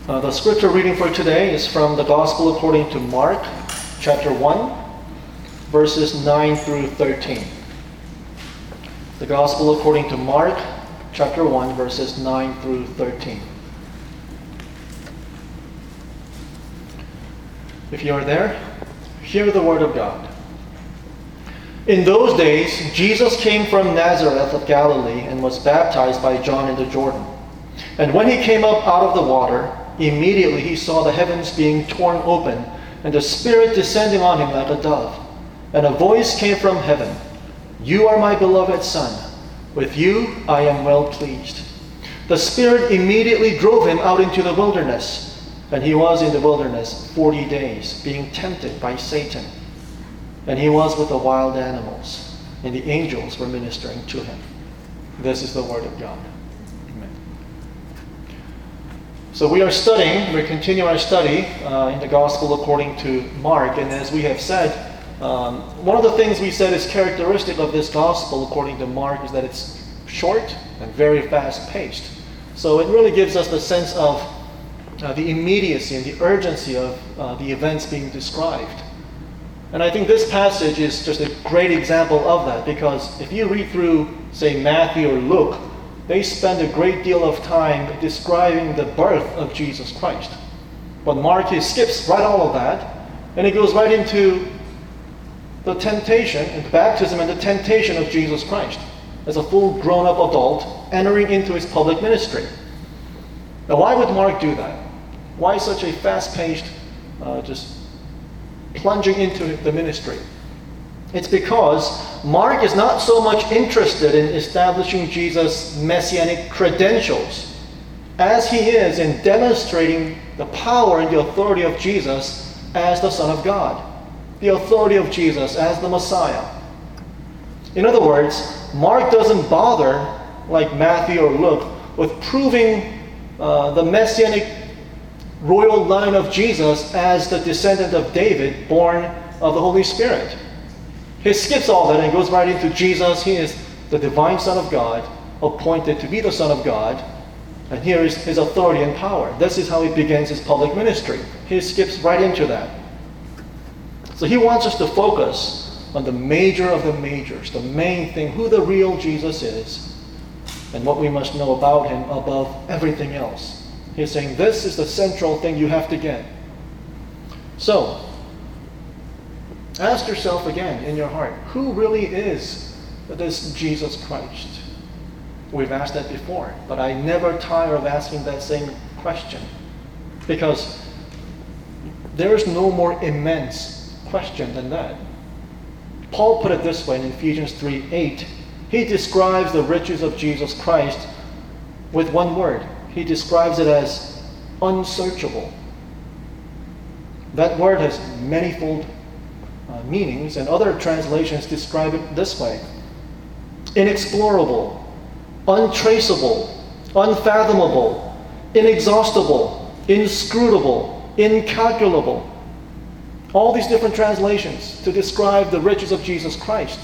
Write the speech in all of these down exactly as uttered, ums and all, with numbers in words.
Uh, the scripture reading for today is from the Gospel according to Mark, chapter one, verses nine through thirteen. The Gospel according to Mark, chapter one, verses nine through thirteen. If you are there, hear the word of God. In those days, Jesus came from Nazareth of Galilee and was baptized by John in the Jordan. And when he came up out of the water, immediately he saw the heavens being torn open, and the Spirit descending on him like a dove. And a voice came from heaven, "You are my beloved Son. With you I am well pleased." The Spirit immediately drove him out into the wilderness, and he was in the wilderness forty days, being tempted by Satan. And he was with the wild animals, and the angels were ministering to him. This is the word of God. Amen. So we are studying, we continue our study uh, in the Gospel according to Mark. And as we have said, um, one of the things we said is characteristic of this Gospel according to Mark is that it's short and very fast-paced. So it really gives us the sense of uh, the immediacy and the urgency of uh, the events being described. And I think this passage is just a great example of that, because if you read through, say, Matthew or Luke, they spend a great deal of time describing the birth of Jesus Christ. But Mark, he skips right all of that, and he goes right into the temptation, and the baptism and the temptation of Jesus Christ as a full grown-up adult entering into his public ministry. Now, why would Mark do that? Why such a fast-paced, uh, just plunging into the ministry? It's because Mark is not so much interested in establishing Jesus' messianic credentials as he is in demonstrating the power and the authority of Jesus as the Son of God, the authority of Jesus as the Messiah. In other words, Mark doesn't bother, like Matthew or Luke, with proving uh, the messianic royal line of Jesus as the descendant of David, born of the Holy Spirit. He skips all that and goes right into Jesus. He is the divine Son of God, appointed to be the Son of God. And here is his authority and power. This is how he begins his public ministry. He skips right into that. So he wants us to focus on the major of the majors, the main thing, who the real Jesus is, and what we must know about him above everything else. He's saying this is the central thing you have to get. So, ask yourself again in your heart, who really is this Jesus Christ? We've asked that before, but I never tire of asking that same question, because there is no more immense question than that. Paul put it this way in Ephesians three eight. He describes the riches of Jesus Christ with one word. He describes it as unsearchable. That word has manifold uh, meanings, and other translations describe it this way: inexplorable, untraceable, unfathomable, inexhaustible, inscrutable, incalculable. All these different translations to describe the riches of Jesus Christ.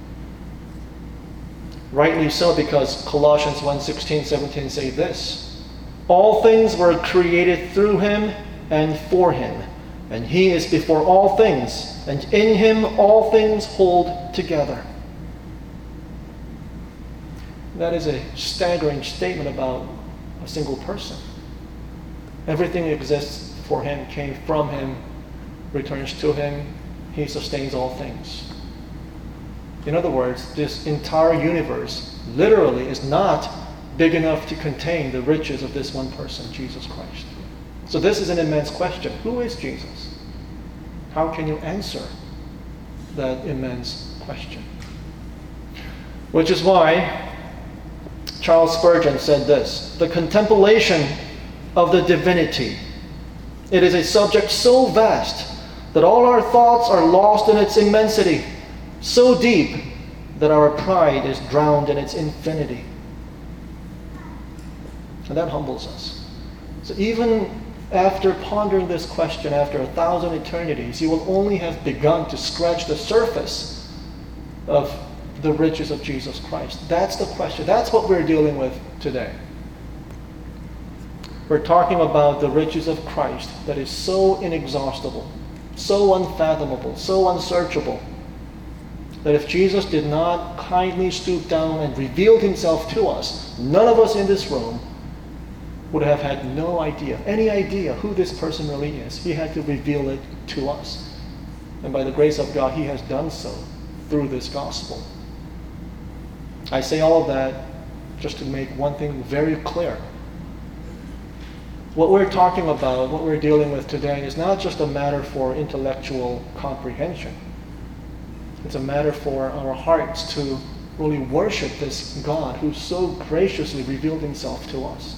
Rightly so, because Colossians one sixteen, seventeen say this: all things were created through him and for him, and he is before all things, and in him all things hold together. That is a staggering statement about a single person. Everything exists for him, came from him, returns to him. He sustains all things. In other words, this entire universe literally is not big enough to contain the riches of this one person, Jesus Christ. So this is an immense question. Who is Jesus? How can you answer that immense question? Which is why Charles Spurgeon said this: the contemplation of the divinity, it is a subject so vast that all our thoughts are lost in its immensity, so deep that our pride is drowned in its infinity. And that humbles us. So even after pondering this question after a thousand eternities, you will only have begun to scratch the surface of the riches of Jesus Christ. That's the question. That's what we're dealing with today. We're talking about the riches of Christ that is so inexhaustible, so unfathomable, so unsearchable, that if Jesus did not kindly stoop down and reveal himself to us, none of us in this room would have had no idea, any idea who this person really is. He had to reveal it to us. And by the grace of God, he has done so through this gospel. I say all of that just to make one thing very clear. What we're talking about, what we're dealing with today, is not just a matter for intellectual comprehension. It's a matter for our hearts to really worship this God who so graciously revealed himself to us.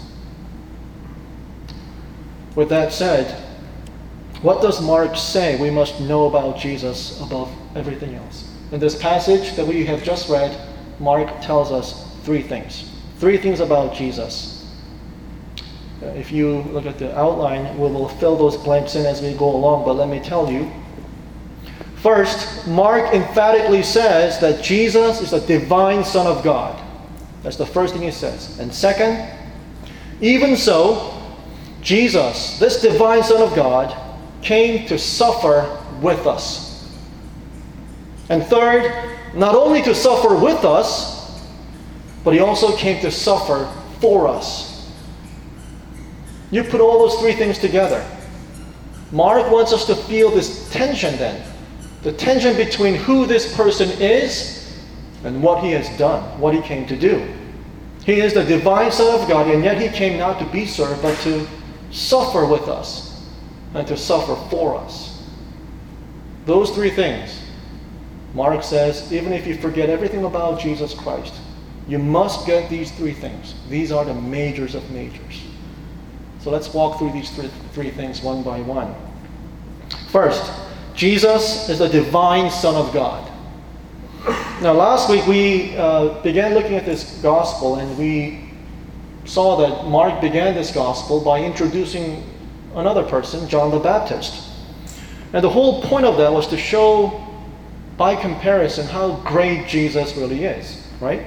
With that said, what does Mark say we must know about Jesus above everything else? In this passage that we have just read, Mark tells us three things. Three things about Jesus. Uh, if you look at the outline, we will fill those blanks in as we go along, but let me tell you. First, Mark emphatically says that Jesus is the divine Son of God. That's the first thing he says. And second, even so, Jesus, this divine Son of God, came to suffer with us. And third, not only to suffer with us, but he also came to suffer for us. You put all those three things together. Mark wants us to feel this tension then. The tension between who this person is and what he has done, what he came to do. He is the divine Son of God, and yet he came not to be served, but to suffer with us and to suffer for us. Those three things, Mark says, even if you forget everything about Jesus Christ, you must get these three things. These are the majors of majors. So let's walk through these three, three things one by one. First, Jesus is the divine Son of God. Now, last week we uh, began looking at this gospel, and we saw that Mark began this gospel by introducing another person, John the Baptist. And the whole point of that was to show, by comparison, how great Jesus really is, right?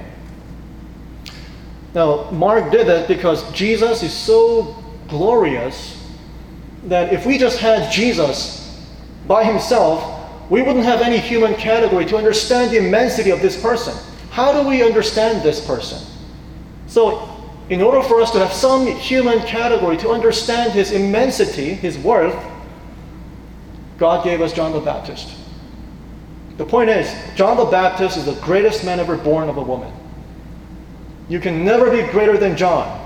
Now, Mark did that because Jesus is so glorious that if we just had Jesus by himself, we wouldn't have any human category to understand the immensity of this person. How do we understand this person? So, in order for us to have some human category to understand his immensity, his worth, God gave us John the Baptist. The point is, John the Baptist is the greatest man ever born of a woman. You can never be greater than John.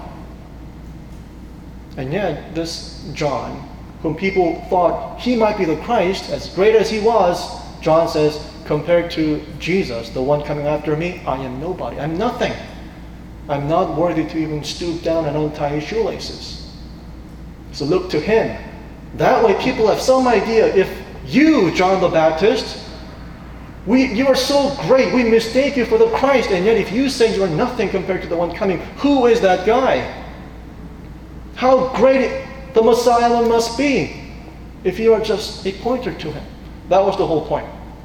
And yet, this John, whom people thought he might be the Christ, as great as he was, John says, compared to Jesus, the one coming after me, I am nobody. I'm nothing. I'm not worthy to even stoop down and untie his shoelaces. So look to him. That way people have some idea. If you, John the Baptist, we, you are so great, we mistake you for the Christ, and yet if you say you are nothing compared to the one coming, who is that guy? How great the Messiah must be if you are just a pointer to him. That was the whole point.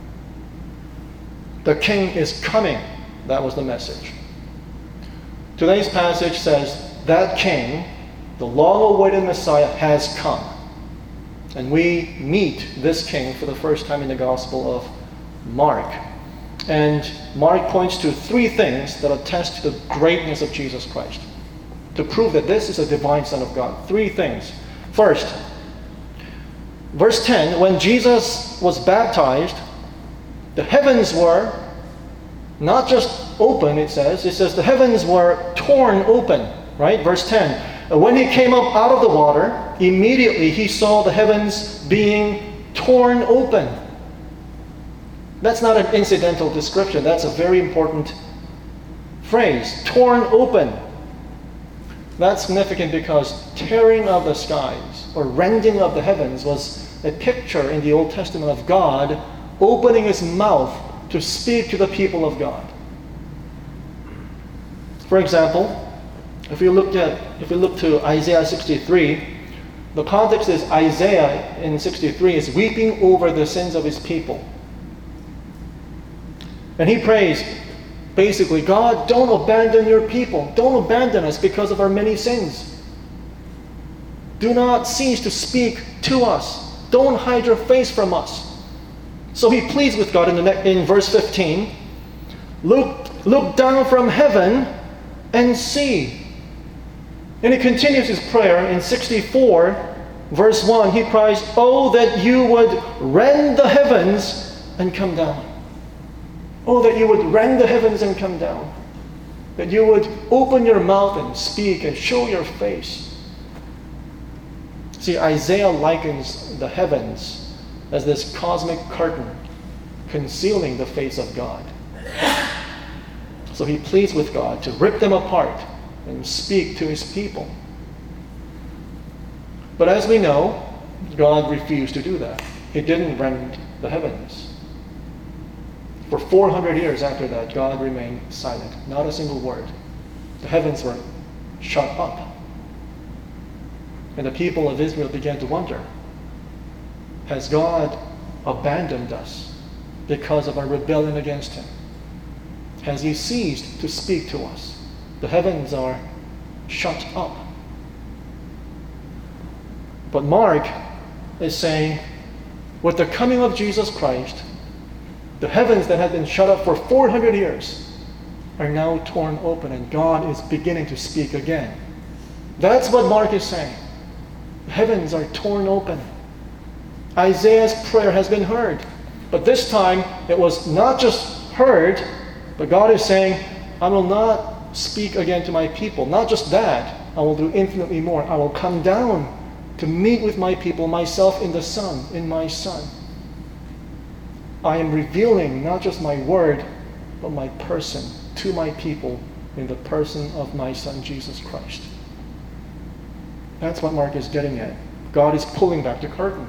The King is coming. That was the message. Today's passage says that King, the long-awaited Messiah, has come. And we meet this King for the first time in the Gospel of Mark. And Mark points to three things that attest to the greatness of Jesus Christ, to prove that this is a divine Son of God. Three things. First, verse ten, when Jesus was baptized, the heavens were not just open, it says. It says the heavens were torn open, right? Verse ten. When he came up out of the water, immediately he saw the heavens being torn open. That's not an incidental description. That's a very important phrase. Torn open. That's significant because tearing of the skies or rending of the heavens was a picture in the Old Testament of God opening his mouth to speak to the people of God. For example, if you look at if you look to Isaiah sixty-three, the context is Isaiah in sixty-three is weeping over the sins of his people. And he prays, basically, God, don't abandon your people. Don't abandon us because of our many sins. Do not cease to speak to us. Don't hide your face from us. So he pleads with God in, the ne- in verse fifteen. Look, look down from heaven and see. And he continues his prayer in sixty-four, verse one. He cries, oh, that you would rend the heavens and come down. Oh, that you would rend the heavens and come down. That you would open your mouth and speak and show your face. See, Isaiah likens the heavens as this cosmic curtain concealing the face of God. So he pleads with God to rip them apart and speak to his people. But as we know, God refused to do that. He didn't rend the heavens. For four hundred years after that, God remained silent. Not a single word. The heavens were shut up. And the people of Israel began to wonder, has God abandoned us because of our rebellion against him? Has he ceased to speak to us? The heavens are shut up. But Mark is saying, with the coming of Jesus Christ, the heavens that had been shut up for four hundred years are now torn open, and God is beginning to speak again. That's what Mark is saying. The heavens are torn open. Isaiah's prayer has been heard. But this time, it was not just heard, but God is saying, I will not speak again to my people. Not just that, I will do infinitely more. I will come down to meet with my people, myself in the Son, in my Son. I am revealing not just my word, but my person to my people in the person of my Son, Jesus Christ. That's what Mark is getting at. God is pulling back the curtain.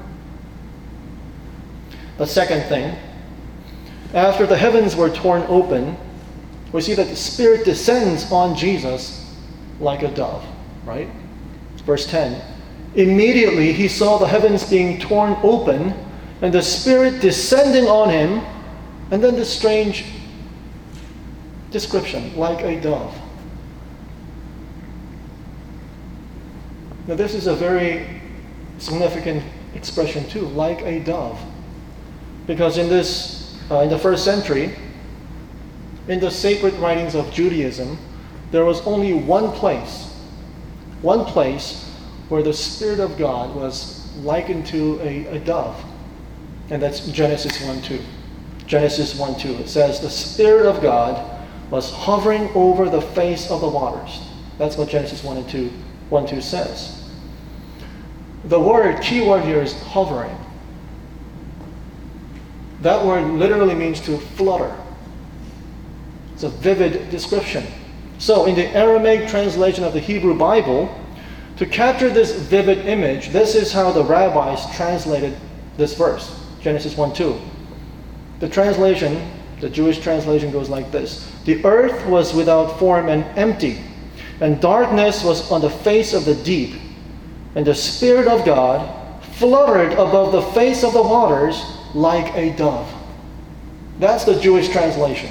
The second thing, after the heavens were torn open, we see that the Spirit descends on Jesus like a dove, right? Verse ten. Immediately he saw the heavens being torn open, and the Spirit descending on him, and then this strange description, like a dove. Now this is a very significant expression too, like a dove. Because in this, uh, in the first century, in the sacred writings of Judaism, there was only one place, one place where the Spirit of God was likened to a, a dove. And that's Genesis one two. Genesis one two. It says, the Spirit of God was hovering over the face of the waters. That's what Genesis one and two, one two says. The word, key word here is hovering. That word literally means to flutter. It's a vivid description. So in the Aramaic translation of the Hebrew Bible, to capture this vivid image, this is how the rabbis translated this verse, Genesis one two. The translation, the Jewish translation goes like this. The earth was without form and empty, and darkness was on the face of the deep, and the Spirit of God fluttered above the face of the waters like a dove. That's the Jewish translation.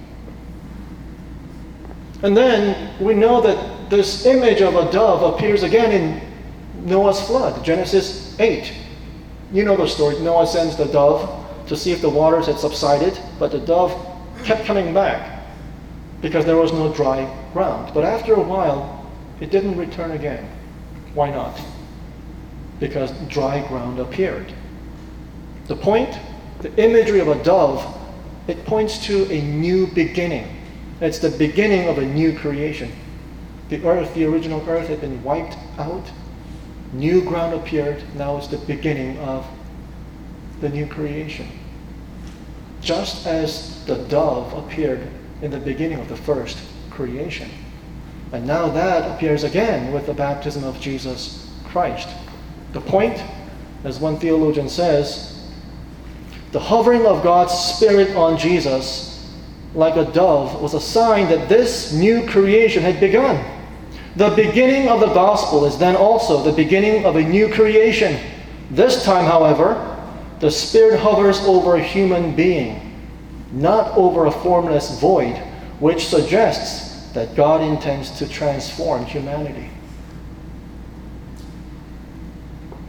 And then we know that this image of a dove appears again in Noah's flood, Genesis eight. You know the story. Noah sends the dove to see if the waters had subsided, but the dove kept coming back because there was no dry ground. But after a while, it didn't return again. Why not? Because dry ground appeared. The point, the imagery of a dove, it points to a new beginning. It's the beginning of a new creation. The earth, the original earth, had been wiped out. New ground appeared. Now it's the beginning of the new creation. Just as the dove appeared in the beginning of the first creation. And now that appears again with the baptism of Jesus Christ. The point, as one theologian says, the hovering of God's Spirit on Jesus like a dove was a sign that this new creation had begun. The beginning of the gospel is then also the beginning of a new creation. This time, however, the Spirit hovers over a human being, not over a formless void, which suggests that God intends to transform humanity.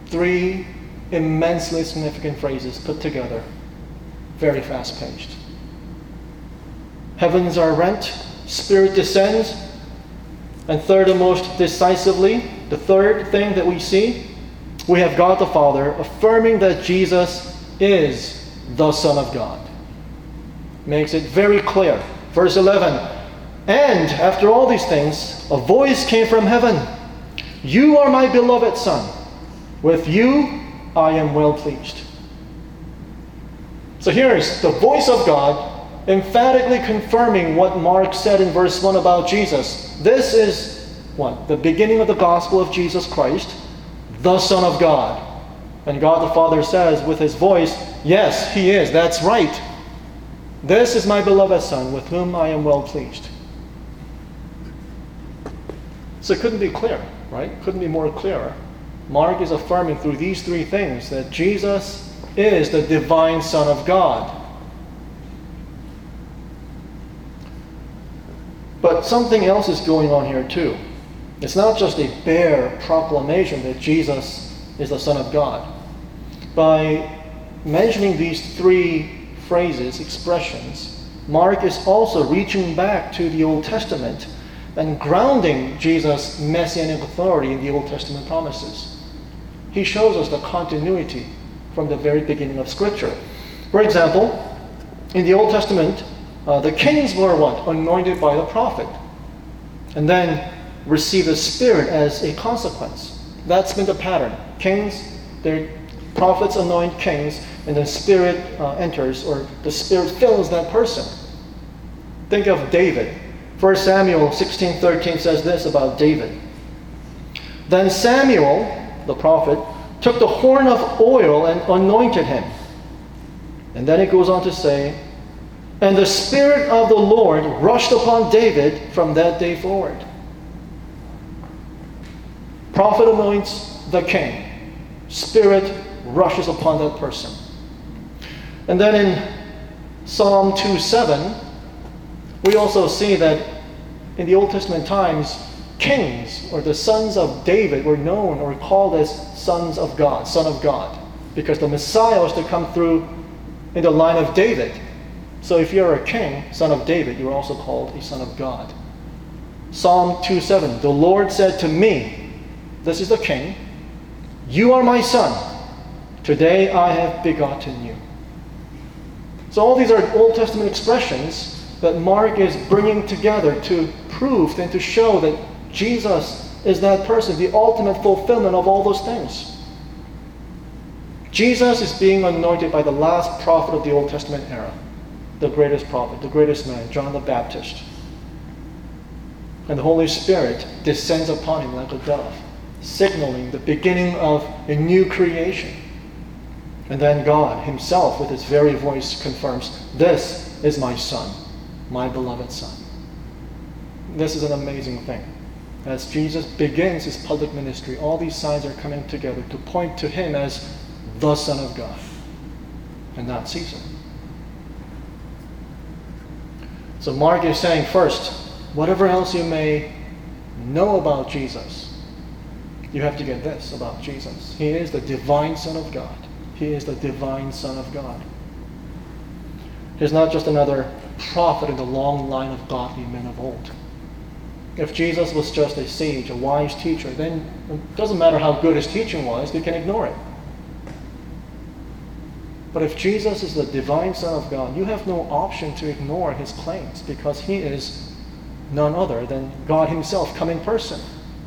Three immensely significant phrases put together, very fast-paced. Heavens are rent, Spirit descends, and third and most decisively, the third thing that we see, we have God the Father affirming that Jesus is the Son of God. Makes it very clear. Verse eleven, and after all these things, a voice came from heaven. You are my beloved Son. With you I am well pleased. So here's the voice of God emphatically confirming what Mark said in verse one about Jesus. This is what? The beginning of the gospel of Jesus Christ, the Son of God. And God the Father says with his voice, yes, he is. That's right. This is my beloved Son, with whom I am well pleased. So it couldn't be clear, right? Couldn't be more clear. Mark is affirming through these three things that Jesus is the divine Son of God. But something else is going on here too. It's not just a bare proclamation that Jesus is the Son of God. By mentioning these three phrases, expressions, Mark is also reaching back to the Old Testament and grounding Jesus' messianic authority in the Old Testament promises. He shows us the continuity from the very beginning of Scripture. For example, in the Old Testament, uh, the kings were what? Anointed by the prophet, and then receive the Spirit as a consequence. That's been the pattern. Kings, their prophets anoint kings, and the Spirit uh, enters, or the Spirit fills that person. Think of David. First Samuel sixteen thirteen says this about David. Then Samuel, the prophet, took the horn of oil and anointed him. And then it goes on to say, and the Spirit of the Lord rushed upon David from that day forward. Prophet anoints the king. Spirit rushes upon that person. And then in Psalm two seven, we also see that in the Old Testament times, kings or the sons of David were known or called as sons of God, son of God, because the Messiah was to come through in the line of David. So if you're a king, son of David, you're also called a son of God. Psalm two seven, the Lord said to me, this is the king, you are my son, today I have begotten you. So all these are Old Testament expressions that Mark is bringing together to prove and to show that Jesus is that person, the ultimate fulfillment of all those things. Jesus is being anointed by the last prophet of the Old Testament era, the greatest prophet, the greatest man, John the Baptist. And the Holy Spirit descends upon him like a dove, signaling the beginning of a new creation. And then God himself, with his very voice, confirms, this is my Son, my beloved Son. This is an amazing thing. As Jesus begins his public ministry, all these signs are coming together to point to him as the Son of God and not Caesar. So Mark is saying first, whatever else you may know about Jesus, you have to get this about Jesus. He is the divine Son of God. He is the divine Son of God. He's not just another prophet in the long line of godly men of old. If Jesus was just a sage, a wise teacher, then it doesn't matter how good his teaching was, you can ignore it. But if Jesus is the divine Son of God, you have no option to ignore his claims, because he is none other than God himself come in person.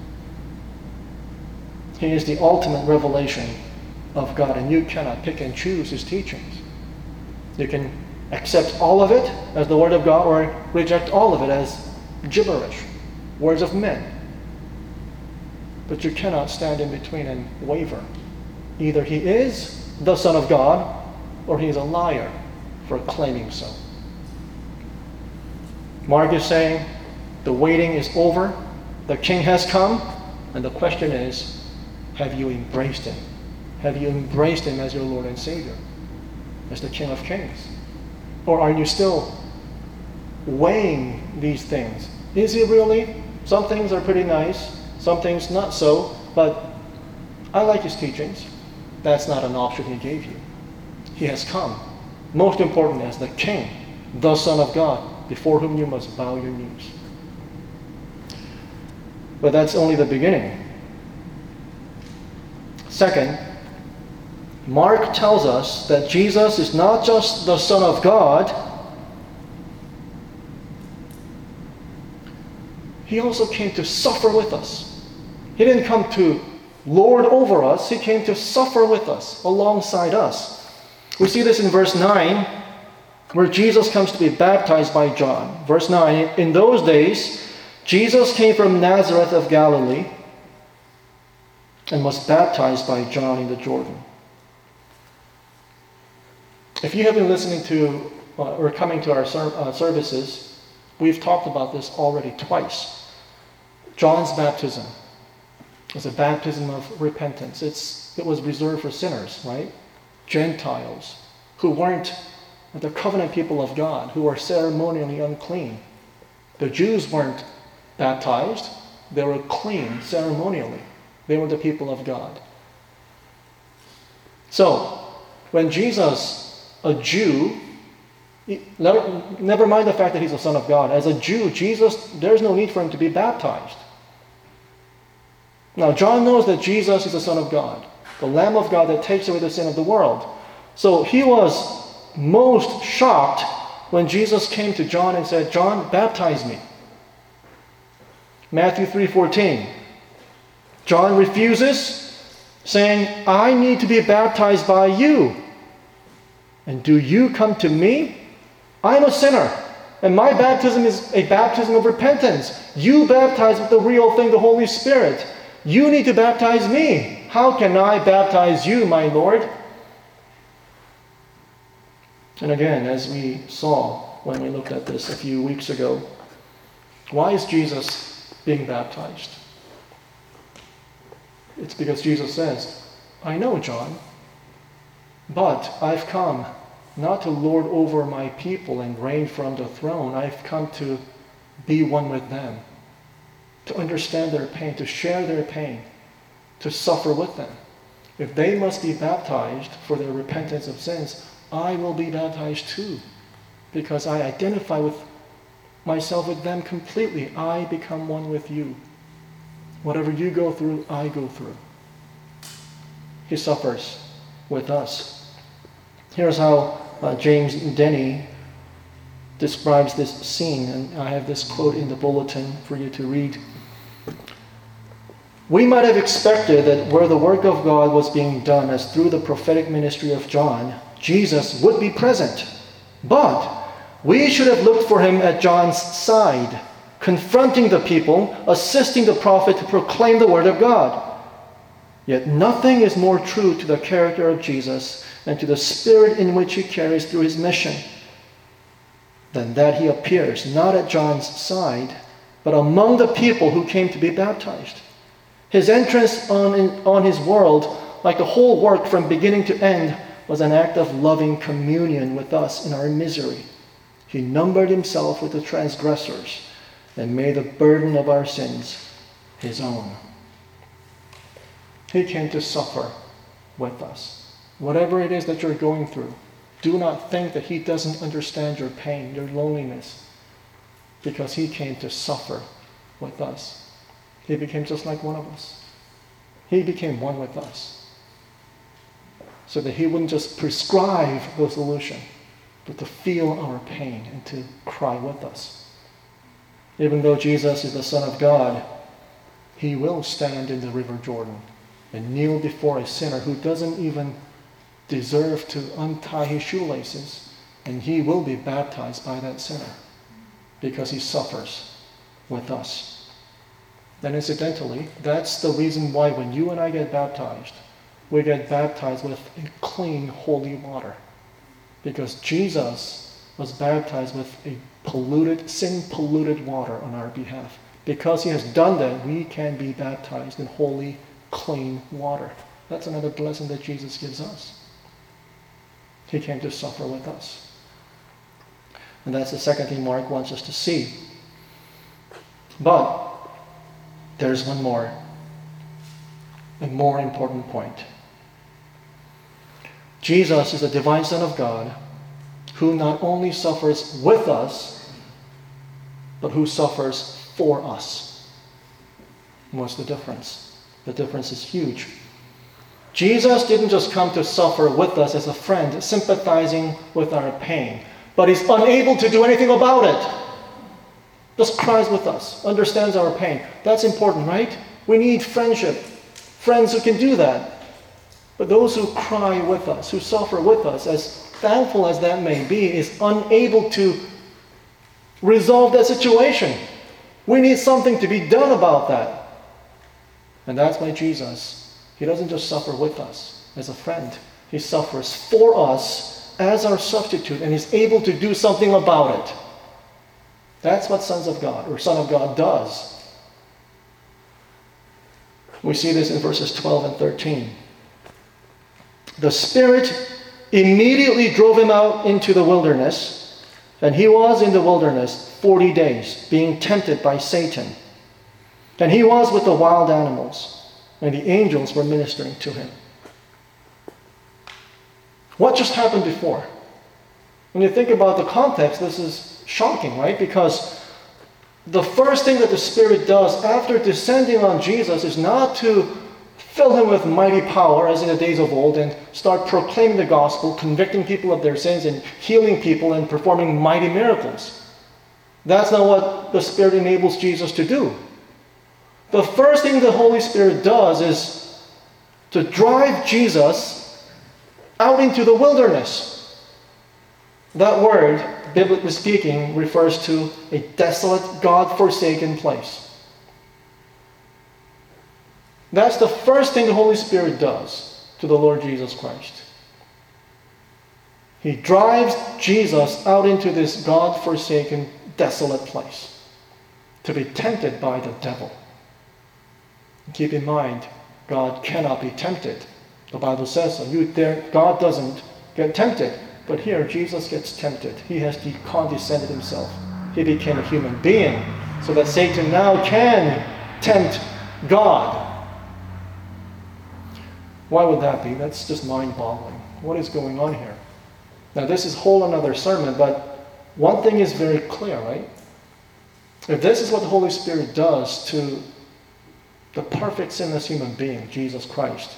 He is the ultimate revelation of God, and you cannot pick and choose his teachings. You can accept all of it as the Word of God, or reject all of it as gibberish, words of men. But you cannot stand in between and waver. Either he is the Son of God, or he is a liar for claiming so. Mark is saying the waiting is over, the King has come, and the question is, have you embraced him? Have you embraced him as your Lord and Savior, as the King of Kings? Or are you still weighing these things? Is he really? Some things are pretty nice, some things not so, but I like his teachings. That's not an option he gave you. He has come, most important, as the King, the Son of God, before whom you must bow your knees. But that's only the beginning. Second, Mark tells us that Jesus is not just the Son of God, he also came to suffer with us. He didn't come to lord over us, he came to suffer with us, alongside us. We see this in verse nine, where Jesus comes to be baptized by John. Verse nine, in those days, Jesus came from Nazareth of Galilee and was baptized by John in the Jordan. If you have been listening to uh, or coming to our ser- uh, services, we've talked about this already twice. John's baptism is a baptism of repentance. It's, it was reserved for sinners, right? Gentiles who weren't the covenant people of God, who were ceremonially unclean. The Jews weren't baptized. They were clean ceremonially. They were the people of God. So, when Jesus, a Jew, never mind the fact that he's the Son of God, as a Jew, Jesus, there's no need for him to be baptized. Now, John knows that Jesus is the Son of God, the Lamb of God that takes away the sin of the world. So he was most shocked when Jesus came to John and said, John, baptize me. Matthew three fourteen. John refuses, saying, I need to be baptized by you. And do you come to me? I'm a sinner, and my baptism is a baptism of repentance. You baptize with the real thing, the Holy Spirit. You need to baptize me. How can I baptize you, my Lord? And again, as we saw when we looked at this a few weeks ago, why is Jesus being baptized? It's because Jesus says, I know, John, but I've come not to lord over my people and reign from the throne. I've come to be one with them, to understand their pain, to share their pain, to suffer with them. If they must be baptized for their repentance of sins, I will be baptized too, because I identify with myself with them completely. I become one with you. Whatever you go through, I go through. He suffers with us. Here's how uh, James Denny describes this scene, and I have this quote in the bulletin for you to read. We might have expected that where the work of God was being done, as through the prophetic ministry of John, Jesus would be present. But we should have looked for him at John's side, confronting the people, assisting the prophet to proclaim the word of God. Yet nothing is more true to the character of Jesus and to the spirit in which he carries through his mission than that he appears not at John's side, but among the people who came to be baptized. His entrance on, in, on his world, like the whole work from beginning to end, was an act of loving communion with us in our misery. He numbered himself with the transgressors and made the burden of our sins his own. He came to suffer with us. Whatever it is that you're going through, do not think that he doesn't understand your pain, your loneliness, because he came to suffer with us. He became just like one of us. He became one with us, so that he wouldn't just prescribe the solution, but to feel our pain and to cry with us. Even though Jesus is the Son of God, he will stand in the River Jordan and kneel before a sinner who doesn't even deserve to untie his shoelaces, and he will be baptized by that sinner because he suffers with us. And incidentally, that's the reason why when you and I get baptized, we get baptized with a clean, holy water. Because Jesus was baptized with a polluted, sin-polluted water on our behalf. Because he has done that, we can be baptized in holy, clean water. That's another blessing that Jesus gives us. He came to suffer with us. And that's the second thing Mark wants us to see. But there's one more. and more important point. Jesus is the divine Son of God who not only suffers with us, but who suffers for us. What's the difference? The difference is huge. Jesus didn't just come to suffer with us as a friend, sympathizing with our pain, but he's unable to do anything about it. Just cries with us, understands our pain. That's important, right? We need friendship, friends who can do that. But those who cry with us, who suffer with us, as thankful as that may be, is unable to resolve that situation. We need something to be done about that. And that's why Jesus, he doesn't just suffer with us as a friend. He suffers for us as our substitute and is able to do something about it. That's what sons of God or Son of God does. We see this in verses twelve and thirteen. The Spirit immediately drove him out into the wilderness, and he was in the wilderness forty days, being tempted by Satan. And he was with the wild animals, and the angels were ministering to him. What just happened before? When you think about the context, this is shocking, right? Because the first thing that the Spirit does after descending on Jesus is not to fill him with mighty power as in the days of old and start proclaiming the gospel, convicting people of their sins and healing people and performing mighty miracles. That's not what the Spirit enables Jesus to do. The first thing the Holy Spirit does is to drive Jesus out into the wilderness. That word, biblically speaking, refers to a desolate, God-forsaken place. That's the first thing the Holy Spirit does to the Lord Jesus Christ. He drives Jesus out into this God-forsaken, desolate place to be tempted by the devil. Keep in mind, God cannot be tempted. The Bible says so. You, there, God doesn't get tempted. But here, Jesus gets tempted. He has condescended himself. He became a human being so that Satan now can tempt God. Why would that be? That's just mind-boggling. What is going on here? Now, this is a whole another sermon, but one thing is very clear, right? If this is what the Holy Spirit does to the perfect sinless human being, Jesus Christ,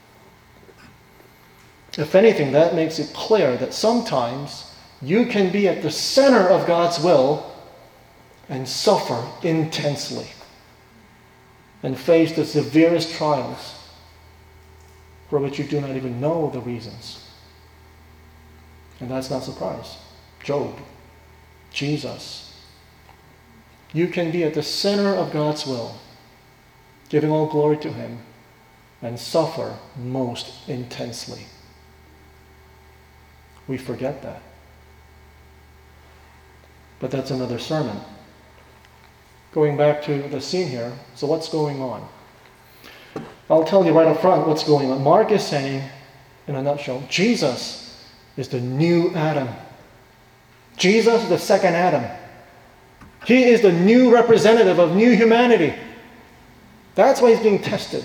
if anything, that makes it clear that sometimes you can be at the center of God's will and suffer intensely and face the severest trials for which you do not even know the reasons. And that's not a surprise. Job, Jesus. You can be at the center of God's will, giving all glory to him, and suffer most intensely. We forget that. But that's another sermon. Going back to the scene here, so what's going on? I'll tell you right up front what's going on. Mark is saying, in a nutshell, Jesus is the new Adam. Jesus is the second Adam. He is the new representative of new humanity. That's why he's being tested.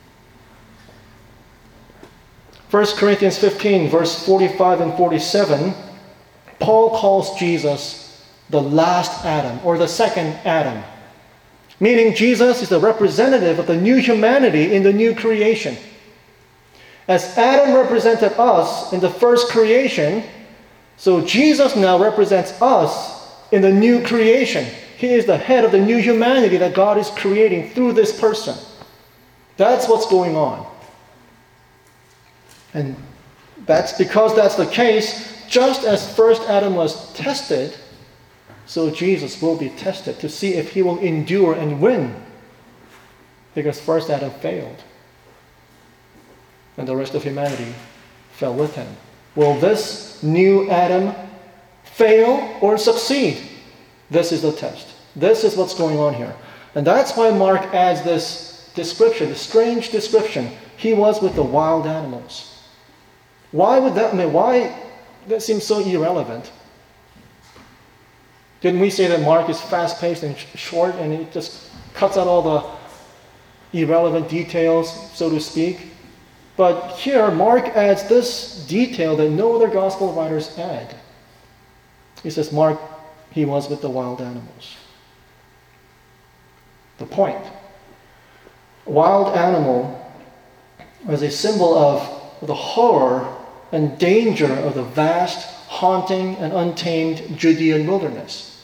First Corinthians fifteen, verse forty-five and forty-seven, Paul calls Jesus the last Adam, or the second Adam. Meaning Jesus is the representative of the new humanity in the new creation. As Adam represented us in the first creation, so Jesus now represents us in the new creation. He is the head of the new humanity that God is creating through this person. That's what's going on. And that's because that's the case, just as first Adam was tested, so Jesus will be tested to see if he will endure and win. Because first Adam failed. And the rest of humanity fell with him. Will this new Adam fail or succeed? This is the test. This is what's going on here. And that's why Mark adds this description, this strange description. He was with the wild animals. Why would that, I mean, why, that seems so irrelevant. Didn't we say that Mark is fast-paced and sh- short and he just cuts out all the irrelevant details, so to speak. But here, Mark adds this detail that no other gospel writers add. He says, Mark, he was with the wild animals. The point. Wild animal as a symbol of the horror and danger of the vast, haunting, and untamed Judean wilderness.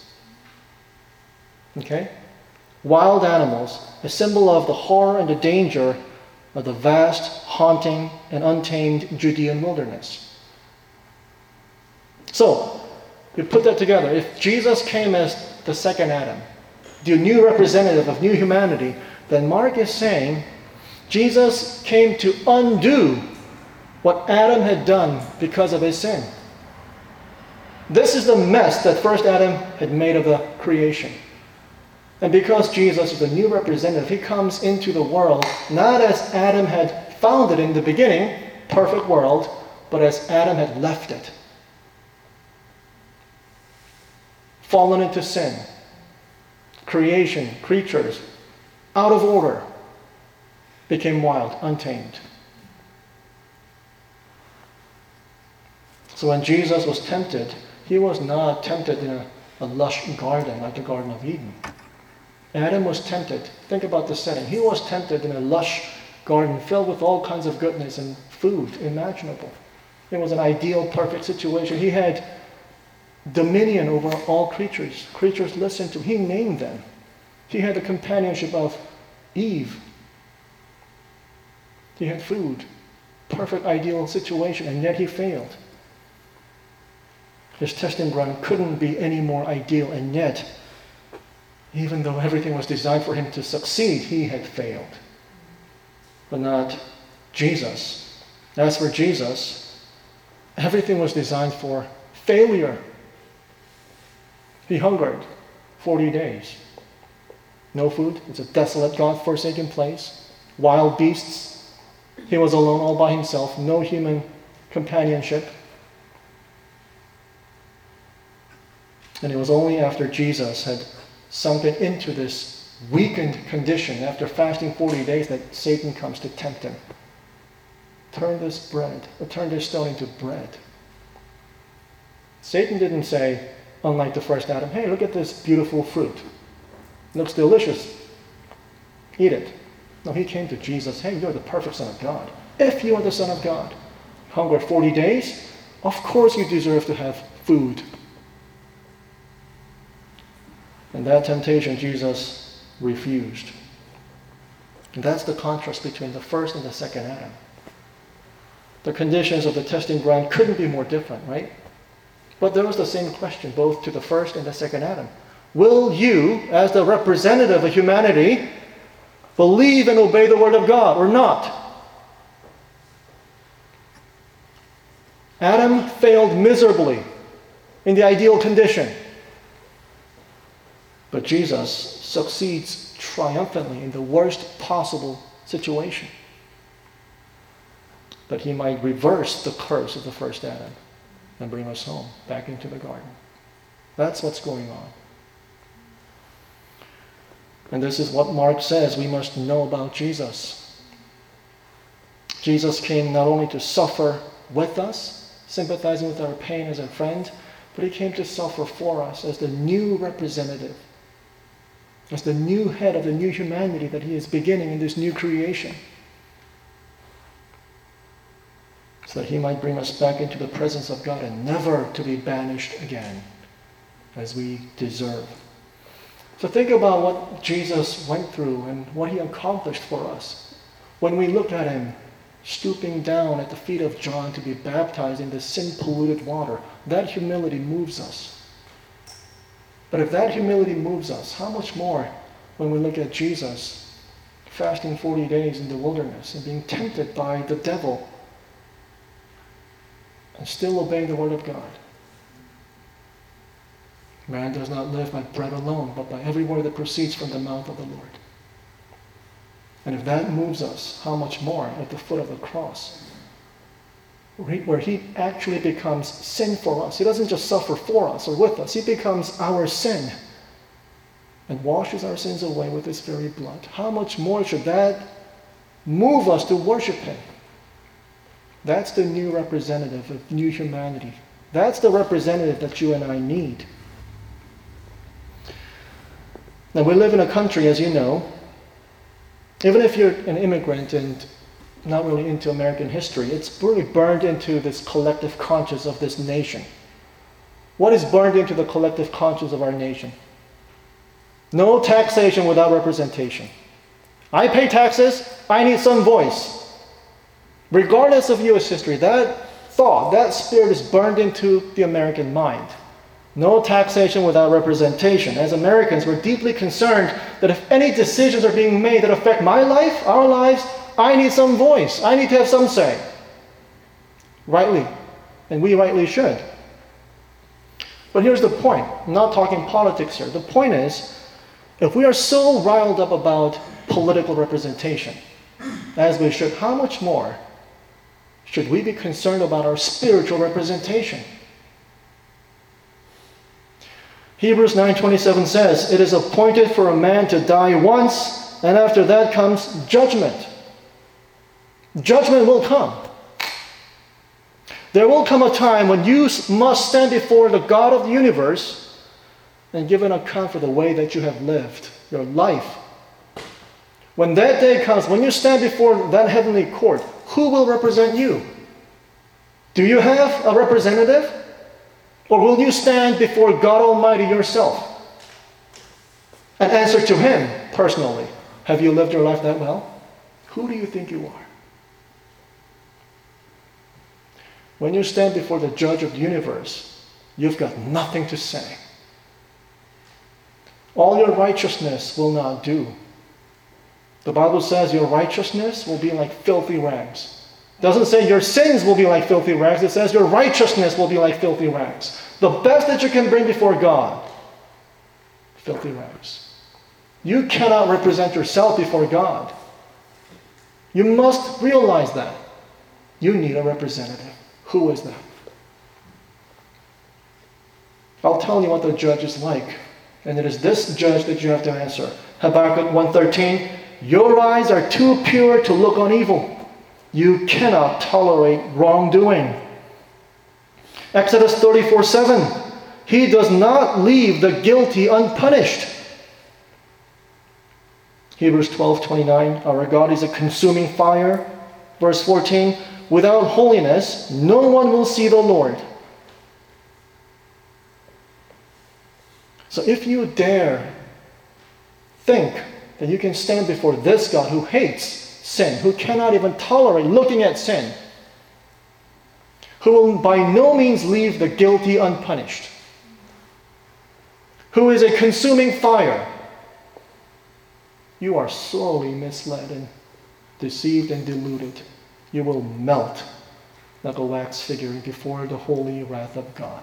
Okay? Wild animals, a symbol of the horror and the danger of the vast, haunting, and untamed Judean wilderness. So, you put that together. If Jesus came as the second Adam, the new representative of new humanity, then Mark is saying Jesus came to undo what Adam had done because of his sin. This is the mess that first Adam had made of the creation. And because Jesus is the new representative, he comes into the world not as Adam had found it in the beginning, perfect world, but as Adam had left it. Fallen into sin. Creation, creatures, out of order, became wild, untamed. So when Jesus was tempted, he was not tempted in a, a lush garden like the Garden of Eden. Adam was tempted. Think about the setting. He was tempted in a lush garden filled with all kinds of goodness and food imaginable. It was an ideal, perfect situation. He had dominion over all creatures. Creatures listened to him. He named them. He had the companionship of Eve. He had food. Perfect, ideal situation, and yet he failed. His testing ground couldn't be any more ideal, and yet, even though everything was designed for him to succeed, he had failed. But not Jesus. As for Jesus, everything was designed for failure. He hungered forty days. No food. It's a desolate, God-forsaken place. Wild beasts. He was alone all by himself. No human companionship. And it was only after Jesus had sunken into this weakened condition, after fasting forty days, that Satan comes to tempt him. Turn this bread, or turn this stone into bread. Satan didn't say, unlike the first Adam, hey, look at this beautiful fruit. It looks delicious. Eat it. No, he came to Jesus, hey, you're the perfect Son of God. If you are the Son of God, hungered forty days, of course you deserve to have food. And that temptation, Jesus refused. And that's the contrast between the first and the second Adam. The conditions of the testing ground couldn't be more different, right? But there was the same question, both to the first and the second Adam. Will you, as the representative of humanity, believe and obey the Word of God or not? Adam failed miserably in the ideal condition. But Jesus succeeds triumphantly in the worst possible situation, that he might reverse the curse of the first Adam and bring us home, back into the garden. That's what's going on. And this is what Mark says we must know about Jesus. Jesus came not only to suffer with us, sympathizing with our pain as a friend, but he came to suffer for us as the new representative, as the new head of the new humanity that he is beginning in this new creation, so that he might bring us back into the presence of God and never to be banished again as we deserve. So think about what Jesus went through and what he accomplished for us. When we look at him stooping down at the feet of John to be baptized in the sin-polluted water, that humility moves us. But if that humility moves us, how much more when we look at Jesus fasting forty days in the wilderness and being tempted by the devil and still obeying the Word of God? Man does not live by bread alone, but by every word that proceeds from the mouth of the Lord. And if that moves us, how much more at the foot of the cross, where he actually becomes sin for us. He doesn't just suffer for us or with us. He becomes our sin. and washes our sins away with his very blood, how much more should that move us to worship him? That's the new representative of new humanity. That's the representative that you and I need. Now, we live in a country, as you know, even if you're an immigrant and not really into American history, it's really burned into this collective conscience of this nation. What is burned into the collective conscience of our nation? No taxation without representation. I pay taxes, I need some voice. Regardless of U S history, that thought, that spirit is burned into the American mind. No taxation without representation. As Americans, we're deeply concerned that if any decisions are being made that affect my life, our lives, I need some voice. I need to have some say. Rightly. And we rightly should. But here's the point. I'm not talking politics here. The point is, if we are so riled up about political representation, as we should, how much more should we be concerned about our spiritual representation? Hebrews nine twenty-seven says, "It is appointed for a man to die once, and after that comes judgment." Judgment will come. There will come a time when you must stand before the God of the universe and give an account for the way that you have lived, your life. When that day comes, when you stand before that heavenly court, who will represent you? Do you have a representative? Or will you stand before God Almighty yourself and answer to Him personally? Have you lived your life that well? Who do you think you are? When you stand before the judge of the universe, you've got nothing to say. All your righteousness will not do. The Bible says your righteousness will be like filthy rags. It doesn't say your sins will be like filthy rags. It says your righteousness will be like filthy rags. The best that you can bring before God, filthy rags. You cannot represent yourself before God. You must realize that. You need a representative. Who is that? I'll tell you what the judge is like. And it is this judge that you have to answer. Habakkuk one thirteen, "Your eyes are too pure to look on evil. You cannot tolerate wrongdoing." Exodus thirty-four seven, "He does not leave the guilty unpunished." Hebrews twelve twenty-nine, "Our God is a consuming fire." Verse fourteen, "Without holiness, no one will see the Lord." So if you dare think that you can stand before this God who hates sin, who cannot even tolerate looking at sin, who will by no means leave the guilty unpunished, who is a consuming fire, you are sorely misled and deceived and deluded. You will melt like a wax figure before the holy wrath of God.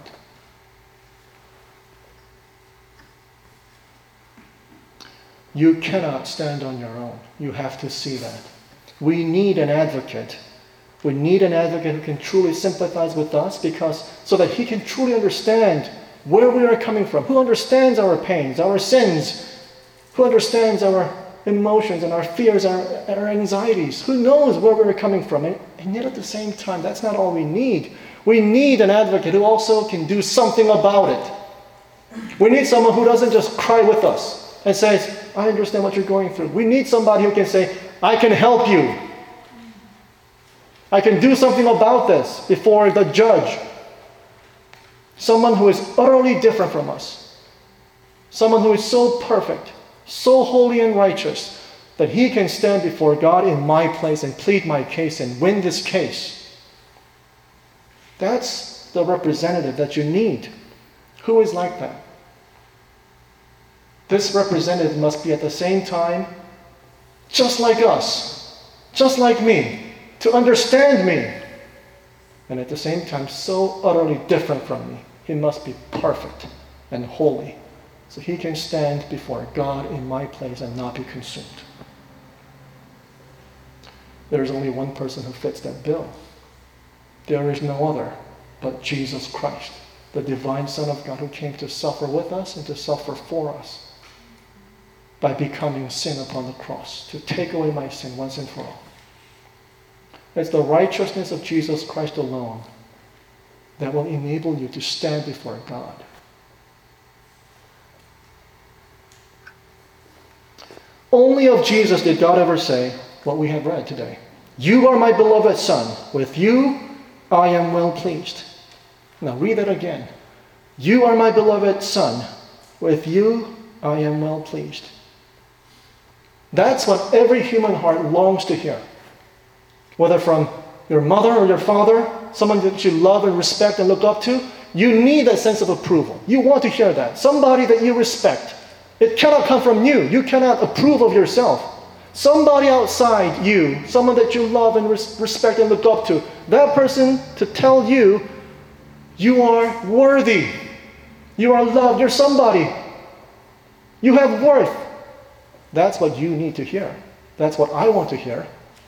You cannot stand on your own. You have to see that. We need an advocate. We need an advocate who can truly sympathize with us, because so that he can truly understand where we are coming from, who understands our pains, our sins, who understands our emotions and our fears, our, our anxieties, who knows where we're coming from. And, and yet at the same time, that's not all we need. We need an advocate who also can do something about it. We need someone who doesn't just cry with us and says, "I understand what you're going through." We need somebody who can say, "I can help you. I can do something about this," before the judge. Someone who is utterly different from us. Someone who is so perfect, so holy and righteous, that he can stand before God in my place and plead my case and win this case. That's the representative that you need. Who is like that? This representative must be at the same time just like us, just like me, to understand me, and at the same time so utterly different from me. He must be perfect and holy, so he can stand before God in my place and not be consumed. There is only one person who fits that bill. There is no other but Jesus Christ, the divine Son of God, who came to suffer with us and to suffer for us. by becoming sin upon the cross to take away my sin once and for all. It's the righteousness of Jesus Christ alone that will enable you to stand before God. Only of Jesus did God ever say what we have read today. You are my beloved Son. With you I am well pleased. Now read that again. You are my beloved Son. With you I am well pleased. That's what every human heart longs to hear. Whether from your mother or your father, someone that you love and respect and look up to, you need that sense of approval. You want to hear that. Somebody that you respect. It cannot come from you. You cannot approve of yourself. Somebody outside you, someone that you love and res- respect and look up to, that person to tell you, you are worthy. You are loved. You're somebody. You have worth. That's what you need to hear. That's what I want to hear.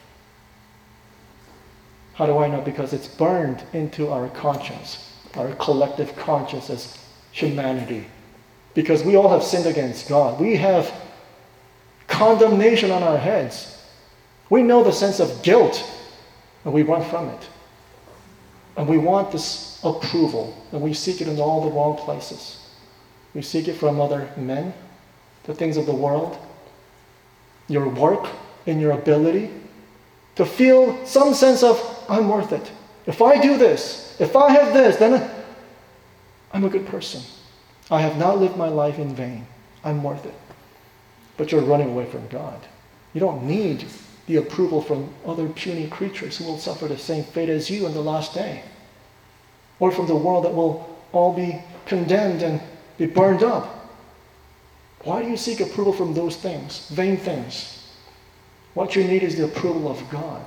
How do I know? Because it's burned into our conscience, our collective conscience as humanity. Because we all have sinned against God. We have condemnation on our heads. We know the sense of guilt, and we run from it. And we want this approval, and we seek it in all the wrong places. We seek it from other men, the things of the world, your work, and your ability, to feel some sense of, I'm worth it. If I do this, if I have this, then I'm a good person. I have not lived my life in vain. I'm worth it. But you're running away from God. You don't need the approval from other puny creatures who will suffer the same fate as you in the last day. Or from the world that will all be condemned and be burned up. Why do you seek approval from those things, vain things? What you need is the approval of God.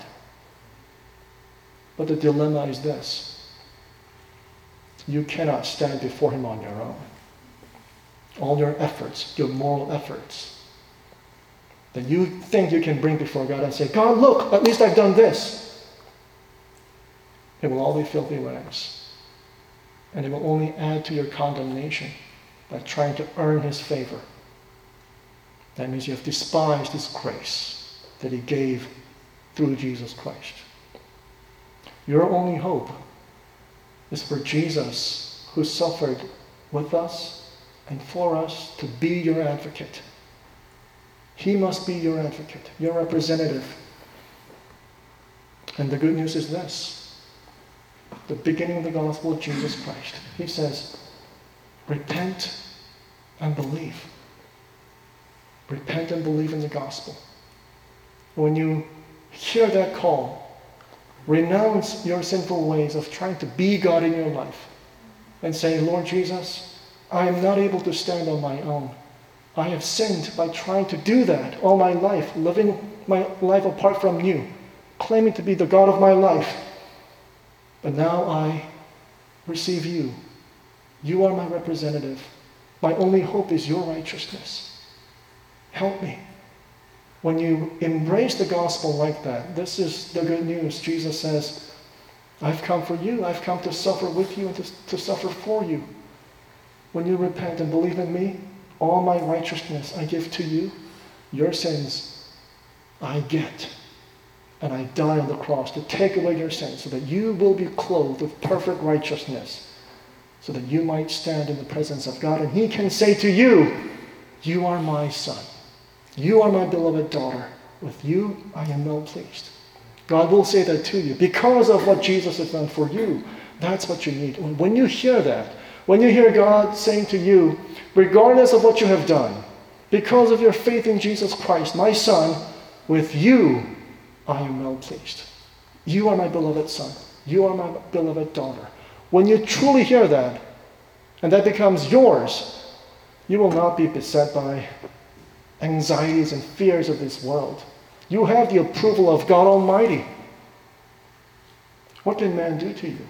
But the dilemma is this. You cannot stand before Him on your own. All your efforts, your moral efforts, that you think you can bring before God and say, God, look, at least I've done this. It will all be filthy rags. And it will only add to your condemnation by trying to earn His favor. That means you have despised His grace that He gave through Jesus Christ. Your only hope is for Jesus, who suffered with us and for us, to be your advocate. He must be your advocate, your representative. And the good news is this. The beginning of the gospel of Jesus Christ. He says, repent and believe. Repent and believe in the gospel. When you hear that call, renounce your sinful ways of trying to be God in your life and say, Lord Jesus, I am not able to stand on my own. I have sinned by trying to do that all my life, living my life apart from you, claiming to be the God of my life. But now I receive you. You are my representative. My only hope is your righteousness. Help me. When you embrace the gospel like that, this is the good news. Jesus says, I've come for you. I've come to suffer with you and to, to suffer for you. When you repent and believe in me, all my righteousness I give to you. Your sins I get. And I die on the cross to take away your sins so that you will be clothed with perfect righteousness, so that you might stand in the presence of God. And He can say to you, you are my son. You are my beloved daughter. With you I am well pleased. God will say that to you because of what Jesus has done for you. That's what you need. When you hear that, when you hear God saying to you, regardless of what you have done, because of your faith in Jesus Christ, my son, with you I am well pleased. You are my beloved son. You are my beloved daughter. When you truly hear that, and that becomes yours, you will not be beset by anxieties and fears of this world. You have the approval of God Almighty. What can man do to you?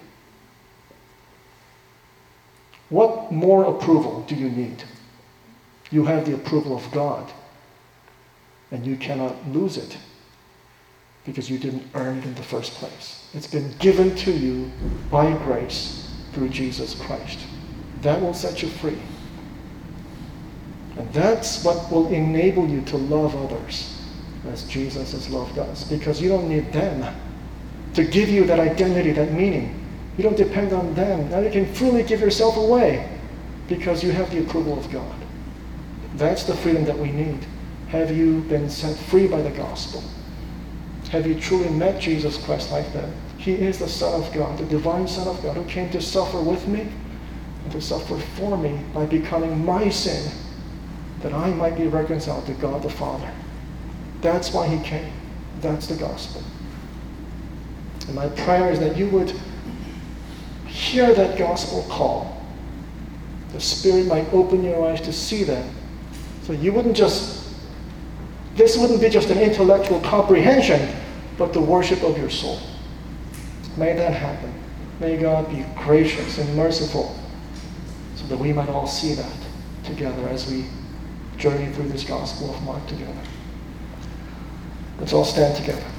What more approval do you need? You have the approval of God, and you cannot lose it because you didn't earn it in the first place. It's been given to you by grace through Jesus Christ. That will set you free. And that's what will enable you to love others as Jesus has loved us, because you don't need them to give you that identity, that meaning. You don't depend on them. Now you can freely give yourself away because you have the approval of God. That's the freedom that we need. Have you been set free by the gospel? Have you truly met Jesus Christ like that? He is the Son of God, the divine Son of God, who came to suffer with me and to suffer for me by becoming my sin, that I might be reconciled to God the Father. That's why he came. That's the gospel. And my prayer is that you would hear that gospel call. The Spirit might open your eyes to see that. So you wouldn't just, this wouldn't be just an intellectual comprehension, but the worship of your soul. May that happen. May God be gracious and merciful so that we might all see that together as we journey through this Gospel of Mark together. Let's all stand together.